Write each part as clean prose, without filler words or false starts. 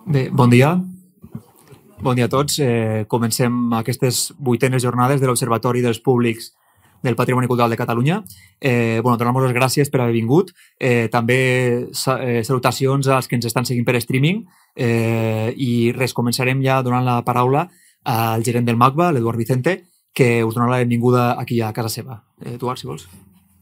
Bé, bon dia. Bon dia a tots. Comencem aquestes 8enes jornades de l'Observatori dels Públics del Patrimoni Cultural de Catalunya. Donar-vos les gràcies per haver vingut. També salutacions als que ens estan seguint per streaming. I res, començarem ja donant la paraula al gerent del MACBA, l'Eduard Vicente, que us donarà la benvinguda aquí a casa seva. Eduard, si vols.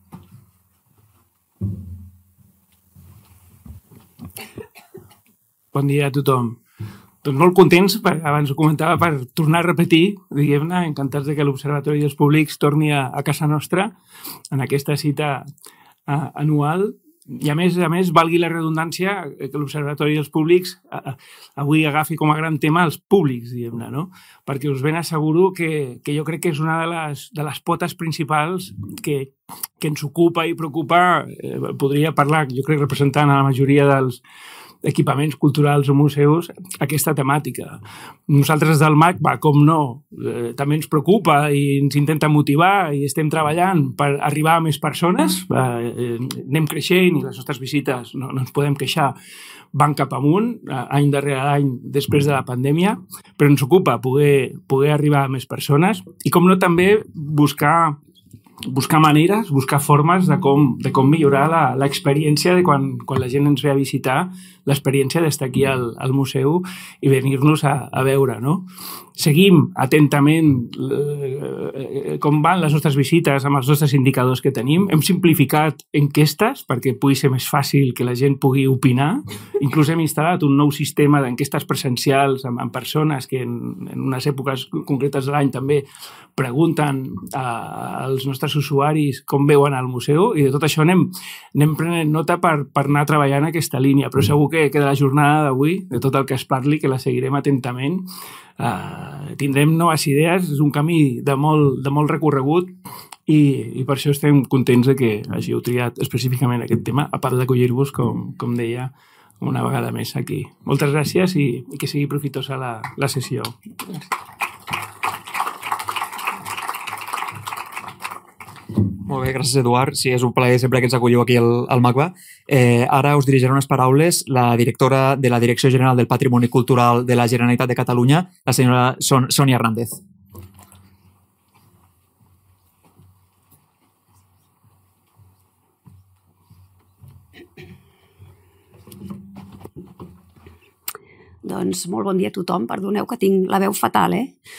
Bon dia a tothom. Doncs molt contents, abans ho comentava, per tornar a repetir, diguem-ne, encantats que l'Observatori dels Públics torni a casa nostra en aquesta cita anual. I a més, valgui la redundància, que l'Observatori dels Públics avui agafi com a gran tema els públics, diguem-ne, no? Perquè us ben asseguro que jo crec que és una de les potes principals que ens ocupa i preocupa. Podria parlar, jo crec, representant a la majoria dels equipaments culturals o museus, aquesta temàtica. Nosaltres del MAC, com no, també ens preocupa i ens intenta motivar i estem treballant per arribar a més persones. Anem creixent i les nostres visites, no ens podem queixar, van cap amunt, any darrere any després de la pandèmia, però ens ocupa poder arribar a més persones i, com no, també buscar maneres, buscar formes de com millorar l'experiència de quan la gent ens ve a visitar, l'experiència d'estar aquí al museu i venir-nos a veure, no? Seguim atentament com van les nostres visites amb els nostres indicadors que tenim. Hem simplificat enquestes perquè pugui ser més fàcil que la gent pugui opinar. Inclús hem instal·lat un nou sistema d'enquestes presencials amb persones que en unes èpoques concretes de l'any també pregunten als nostres usuaris com veuen el museu, i de tot això anem prenent nota per anar treballant aquesta línia. Però segur que de la jornada d'avui, de tot el que es parli, que la seguirem atentament, tindrem noves idees. És un camí de molt recorregut i per això estem contents de que hàgiu triat específicament aquest tema, a part d'acollir-vos, com deia, una vegada més aquí. Moltes gràcies i que sigui profitosa la sessió. Molt bé, gràcies, Eduard. Sí, és un plaer sempre que ens acolliu aquí al MACBA. Ara us dirigiré unes paraules la directora de la Direcció General del Patrimoni Cultural de la Generalitat de Catalunya, la senyora Sònia Hernández. Doncs molt bon dia a tothom. Perdoneu que tinc la veu fatal,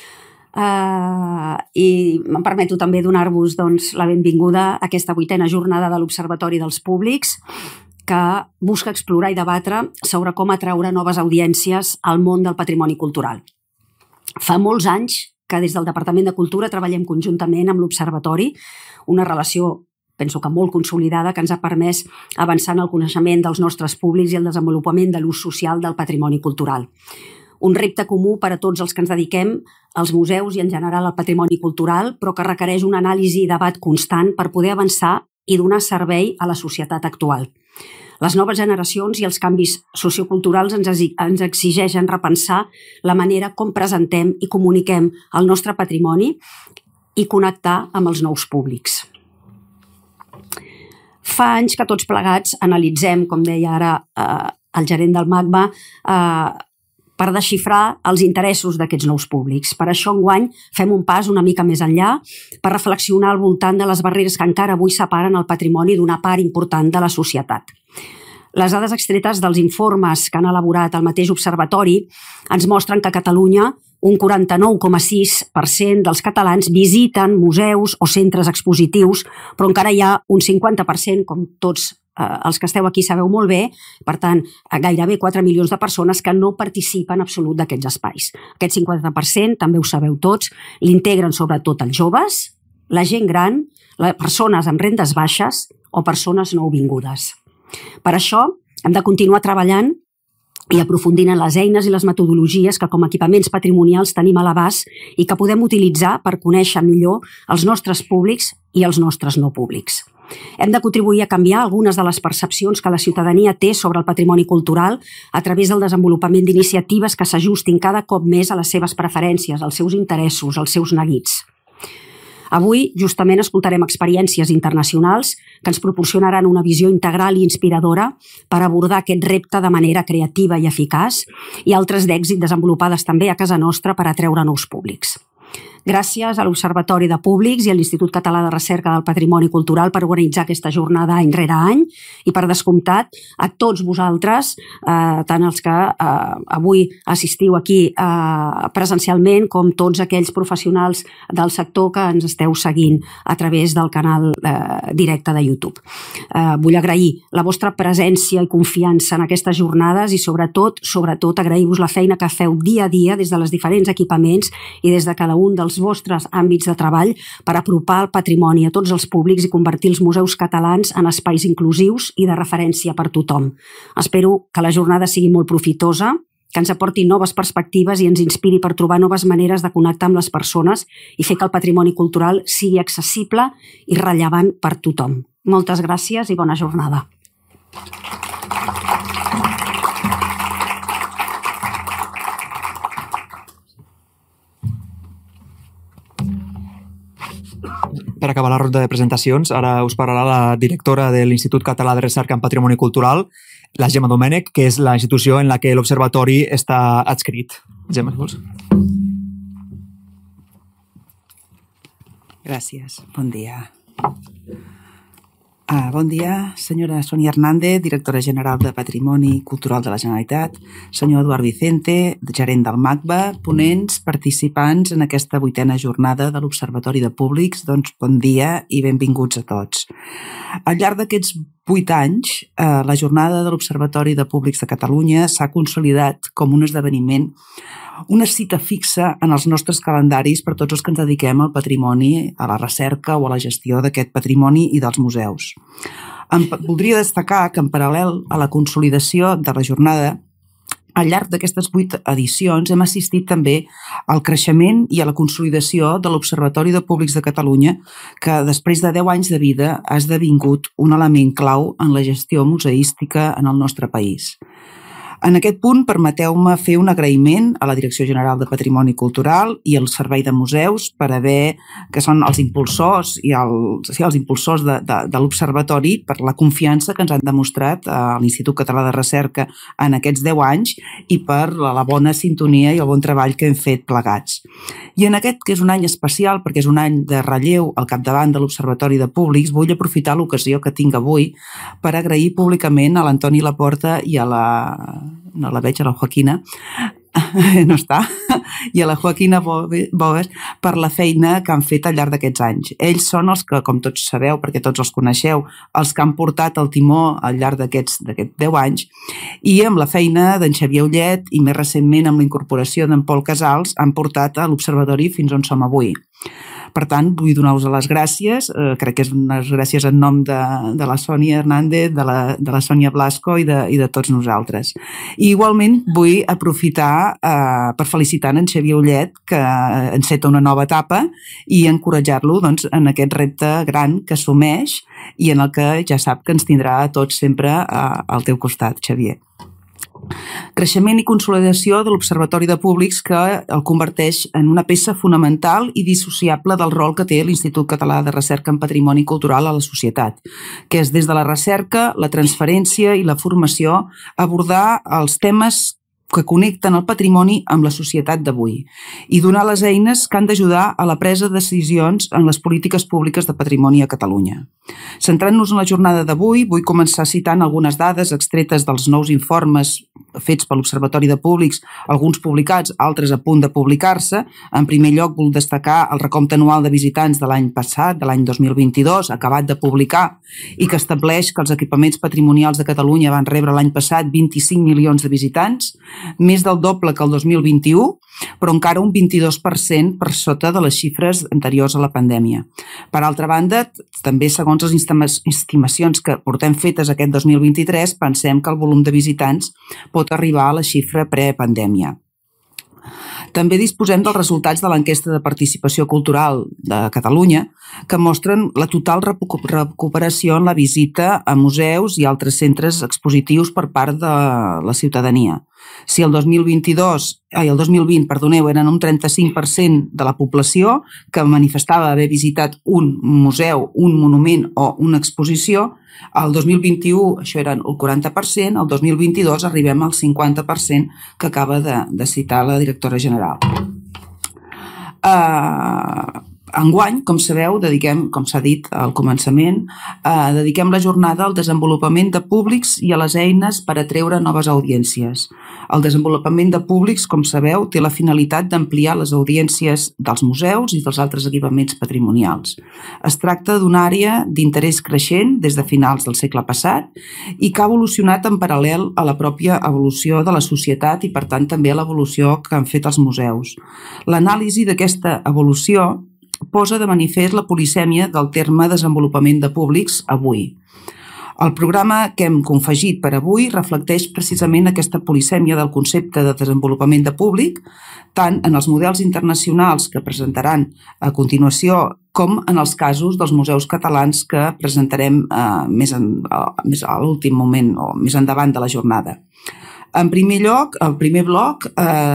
i em permeto també donar-vos la benvinguda a aquesta 8ena jornada de l'Observatori dels Públics, que busca explorar i debatre sobre com atraure noves audiències al món del patrimoni cultural. Fa molts anys que des del Departament de Cultura treballem conjuntament amb l'Observatori, una relació, penso que molt consolidada, que ens ha permès avançar en el coneixement dels nostres públics i el desenvolupament de l'ús social del patrimoni cultural. Un repte comú per a tots els que ens dediquem als museus i en general al patrimoni cultural, però que requereix una anàlisi i debat constant per poder avançar i donar servei a la societat actual. Les noves generacions i els canvis socioculturals ens exigeixen repensar la manera com presentem i comuniquem el nostre patrimoni i connectar amb els nous públics. Fa anys que tots plegats analitzem, com deia ara el gerent del MACBA, per desxifrar els interessos d'aquests nous públics. Per això, enguany, fem un pas una mica més enllà per reflexionar al voltant de les barreres que encara avui separen el patrimoni d'una part important de la societat. Les dades extretes dels informes que han elaborat el mateix observatori ens mostren que a Catalunya un 49,6% dels catalans visiten museus o centres expositius, però encara hi ha un 50%, com tots els que esteu aquí sabeu molt bé, per tant, gairebé 4 milions de persones que no participen en absolut d'aquests espais. Aquest 50%, també ho sabeu tots, l'integren sobretot els joves, la gent gran, les persones amb rendes baixes o persones nouvingudes. Per això, hem de continuar treballant i aprofundint en les eines i les metodologies que com a equipaments patrimonials tenim a l'abast i que podem utilitzar per conèixer millor els nostres públics i els nostres no públics. Hem de contribuir a canviar algunes de les percepcions que la ciutadania té sobre el patrimoni cultural a través del desenvolupament d'iniciatives que s'ajustin cada cop més a les seves preferències, als seus interessos, als seus neguits. Avui, justament, escoltarem experiències internacionals que ens proporcionaran una visió integral i inspiradora per abordar aquest repte de manera creativa i eficaç i altres d'èxit desenvolupades també a casa nostra per atreure nous públics. Gràcies a l'Observatori de Públics i a l'Institut Català de Recerca del Patrimoni Cultural per organitzar aquesta jornada any rere any i, per descomptat, a tots vosaltres, tant els que avui assistiu aquí presencialment com tots aquells professionals del sector que ens esteu seguint a través del canal directe de YouTube. Vull agrair la vostra presència i confiança en aquestes jornades i, sobretot, agrair-vos la feina que feu dia a dia des dels diferents equipaments i des de cada un dels vostres àmbits de treball per apropar el patrimoni a tots els públics i convertir els museus catalans en espais inclusius i de referència per tothom. Espero que la jornada sigui molt profitosa, que ens aporti noves perspectives i ens inspiri per trobar noves maneres de connectar amb les persones i fer que el patrimoni cultural sigui accessible i rellevant per tothom. Moltes gràcies i bona jornada. Per acabar la ronda de presentacions, ara us parlarà la directora de l'Institut Català de Recerca en Patrimoni Cultural, la Gemma Domènech, que és la institució en la que l'Observatori està adscrit. Gemma, si vols. Gràcies. Bon dia. Bon dia, senyora Sonia Hernández, directora general de Patrimoni Cultural de la Generalitat, senyor Eduard Vicente, gerent del MACBA, ponents, participants en aquesta 8a jornada de l'Observatori de Públics, doncs bon dia i benvinguts a tots. Al llarg d'aquests 8 anys, la jornada de l'Observatori de Públics de Catalunya s'ha consolidat com un esdeveniment, una cita fixa en els nostres calendaris per tots els que ens dediquem al patrimoni, a la recerca o a la gestió d'aquest patrimoni i dels museus. Voldria destacar que en paral·lel a la consolidació de la jornada, al llarg d'aquestes 8 edicions hem assistit també al creixement i a la consolidació de l'Observatori de Públics de Catalunya, que després de 10 anys de vida ha esdevingut un element clau en la gestió museística en el nostre país. En aquest punt, permeteu-me fer un agraïment a la Direcció General de Patrimoni Cultural i al Servei de Museus per haver, que són els impulsors els impulsors de l'Observatori, per la confiança que ens han demostrat a l'Institut Català de Recerca en aquests 10 anys i per la bona sintonia i el bon treball que hem fet plegats. I en aquest, que és un any especial, perquè és un any de relleu al capdavant de l'Observatori de Públics, vull aprofitar l'ocasió que tinc avui per agrair públicament a l'Antoni Laporta i a no la veig, a la Joaquina, no està, i a la Joaquina Boves per la feina que han fet al llarg d'aquests anys. Ells són els que, com tots sabeu, perquè tots els coneixeu, els que han portat el timó al llarg d'aquests 10 anys i amb la feina d'en Xavier Ullet i més recentment amb la incorporació d'en Pol Casals han portat a l'Observatori fins on som avui. Per tant, vull donar-vos les gràcies, crec que és unes gràcies en nom de la Sònia Hernández, de la Sònia Blasco i de tots nosaltres. I igualment vull aprofitar per felicitar en Xavier Ullet, que enceta una nova etapa, i encoratjar-lo en aquest repte gran que assumeix i en el que ja sap que ens tindrà a tots sempre al teu costat, Xavier. Creixement i consolidació de l'Observatori de Públics que el converteix en una peça fonamental i dissociable del rol que té l'Institut Català de Recerca en Patrimoni Cultural a la societat, que és des de la recerca, la transferència i la formació abordar els temes que connecten el patrimoni amb la societat d'avui i donar les eines que han d'ajudar a la presa de decisions en les polítiques públiques de patrimoni a Catalunya. Centrant-nos en la jornada d'avui, vull començar citant algunes dades extretes dels nous informes fets per l'Observatori de Públics, alguns publicats, altres a punt de publicar-se. En primer lloc, vull destacar el recompte anual de visitants de l'any passat, de l'any 2022, acabat de publicar, i que estableix que els equipaments patrimonials de Catalunya van rebre l'any passat 25 milions de visitants, més del doble que el 2021, però encara un 22% per sota de les xifres anteriors a la pandèmia. Per altra banda, també segons les estimacions que portem fetes aquest 2023, pensem que el volum de visitants pot arribar a la xifra prepandèmia. També disposem dels resultats de l'enquesta de participació cultural de Catalunya, que mostren la total recuperació en la visita a museus i altres centres expositius per part de la ciutadania. Si el 2020, eren un 35% de la població que manifestava haver visitat un museu, un monument o una exposició, el 2021 això era el 40%, el 2022 arribem al 50% que acaba de citar la directora general. Enguany, com sabeu, dediquem, com s'ha dit al començament, dediquem la jornada al desenvolupament de públics i a les eines per atreure noves audiències. El desenvolupament de públics, com sabeu, té la finalitat d'ampliar les audiències dels museus i dels altres equipaments patrimonials. Es tracta d'una àrea d'interès creixent des de finals del segle passat i que ha evolucionat en paral·lel a la pròpia evolució de la societat i, per tant, també a l'evolució que han fet els museus. L'anàlisi d'aquesta evolució posa de manifest la polisèmia del terme desenvolupament de públics avui. El programa que hem confegit per avui reflecteix precisament aquesta polisèmia del concepte de desenvolupament de públic, tant en els models internacionals que presentaran a continuació com en els casos dels museus catalans que presentarem més a l'últim moment o més endavant de la jornada. En primer lloc, el primer bloc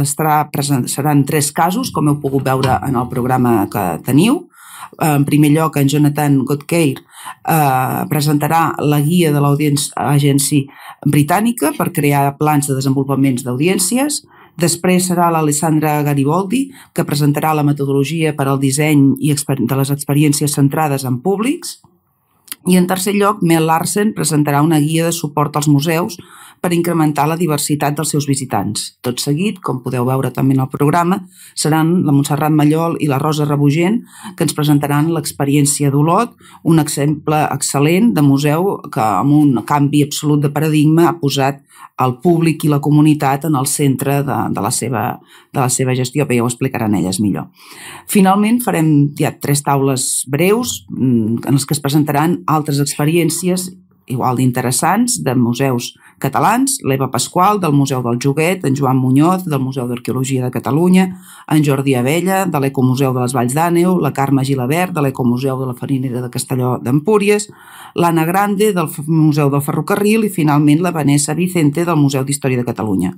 seran 3 casos, com heu pogut veure en el programa que teniu. En primer lloc, en Jonathan Godkeir presentarà la guia de l'Audience Agency britànica per crear plans de desenvolupaments d'audiències. Després serà l'Alessandra Gariboldi, que presentarà la metodologia per al disseny de les experiències centrades en públics. I en tercer lloc, Mel Larsen presentarà una guia de suport als museus per incrementar la diversitat dels seus visitants. Tot seguit, com podeu veure també en el programa, seran la Montserrat Mallol i la Rosa Rebugent que ens presentaran l'experiència d'Olot, un exemple excel·lent de museu que amb un canvi absolut de paradigma ha posat el públic i la comunitat en el centre de la seva gestió, però ja ho explicaran elles millor. Finalment farem 3 taules breus en les que es presentaran altres experiències igual d'interessants de museus catalans, l'Eva Pasqual del Museu del Joguet, en Joan Muñoz del Museu d'Arqueologia de Catalunya, en Jordi Abella de l'Ecomuseu de les Valls d'Àneu, la Carme Gilabert de l'Ecomuseu de la Farinera de Castelló d'Empúries, l'Anna Grande del Museu del Ferrocarril i finalment la Vanessa Vicente del Museu d'Història de Catalunya.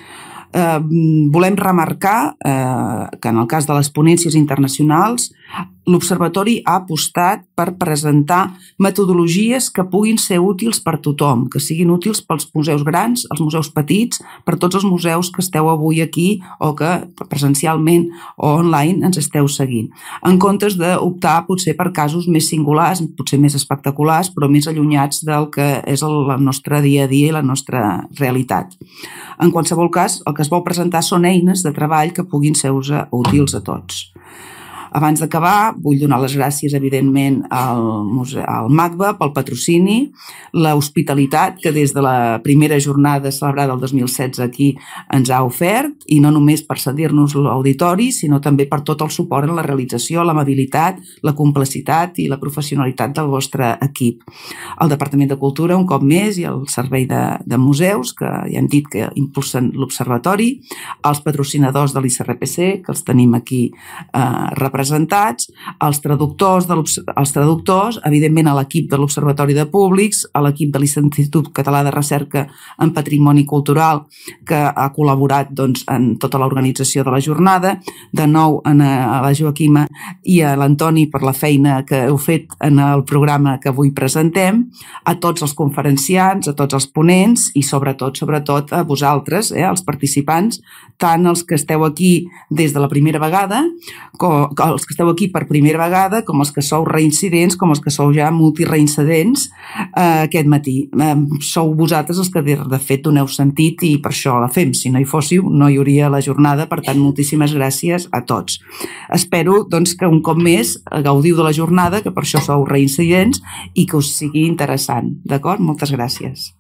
Volem remarcar que en el cas de les ponències internacionals l'Observatori ha apostat per presentar metodologies que puguin ser útils per tothom, que siguin útils pels museus grans, els museus petits, per tots els museus que esteu avui aquí o que presencialment o online ens esteu seguint, en comptes d'optar potser per casos més singulars, potser més espectaculars, però més allunyats del que és el nostre dia a dia i la nostra realitat. En qualsevol cas, el que es vol presentar són eines de treball que puguin ser útils a tots. Abans d'acabar, vull donar les gràcies, evidentment, al MACBA pel patrocini, l'hospitalitat que des de la primera jornada celebrada el 2016 aquí ens ha ofert, i no només per cedir-nos l'auditori, sinó també per tot el suport en la realització, l'amabilitat, la complicitat i la professionalitat del vostre equip. El Departament de Cultura, un cop més, i el Servei de Museus, que ja hem dit que impulsen l'Observatori, els patrocinadors de l'ICRPC, que els tenim aquí representats, els traductors, evidentment a l'equip de l'Observatori de Públics, a l'equip de l'Institut Català de Recerca en Patrimoni Cultural, que ha col·laborat en tota l'organització de la jornada, de nou a la Joaquima i a l'Antoni per la feina que heu fet en el programa que avui presentem, a tots els conferenciants, a tots els ponents i sobretot a vosaltres, els participants, tant els que esteu aquí des de la primera vegada, els que esteu aquí per primera vegada, com els que sou reincidents, com els que sou ja multireincidents aquest matí. Sou vosaltres els que de fet doneu sentit i per això la fem. Si no hi fóssiu, no hi hauria la jornada, per tant, moltíssimes gràcies a tots. Espero que un cop més gaudiu de la jornada, que per això sou reincidents i que us sigui interessant. D'acord? Moltes gràcies.